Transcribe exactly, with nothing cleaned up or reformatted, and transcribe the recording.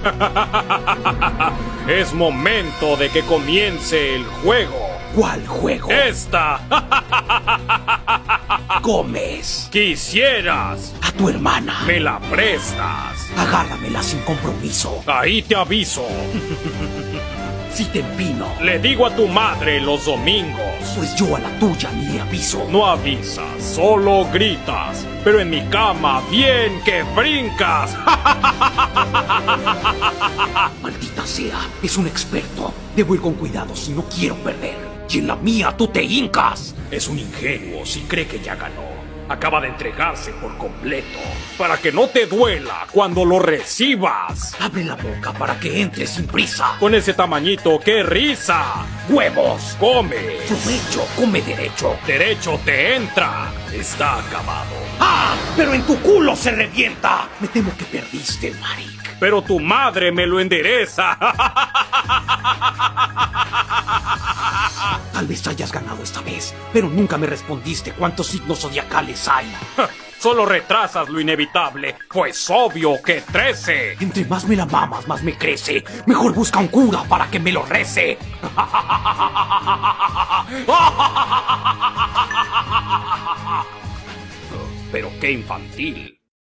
Es momento de que comience el juego. ¿Cuál juego? ¡Esta! Comes. Quisieras. A tu hermana. Me la prestas. Agárramela sin compromiso. Ahí te aviso. Si te empino. Le digo a tu madre los domingos. Pues yo a la tuya ni le aviso. No avisas, solo gritas. Pero en mi cama, bien que brincas. Maldita sea, es un experto. Debo ir con cuidado si no quiero perder. Y en la mía tú te hincas. Es un ingenuo si cree que ya ganó. Acaba de entregarse por completo. Para que no te duela cuando lo recibas. Abre la boca para que entre sin prisa. Con ese tamañito, ¡qué risa! ¡Huevos! ¡Come! Provecho, come derecho. Derecho te entra. Está acabado. ¡Ah! ¡Pero en tu culo se revienta! Me temo que perdiste, Maric. Pero tu madre me lo endereza. Tal vez hayas ganado esta vez, pero nunca me respondiste cuántos signos zodiacales hay. Solo retrasas lo inevitable, pues obvio que trece. Entre más me la mamas, más me crece. Mejor busca un cura para que me lo rece. Pero qué infantil.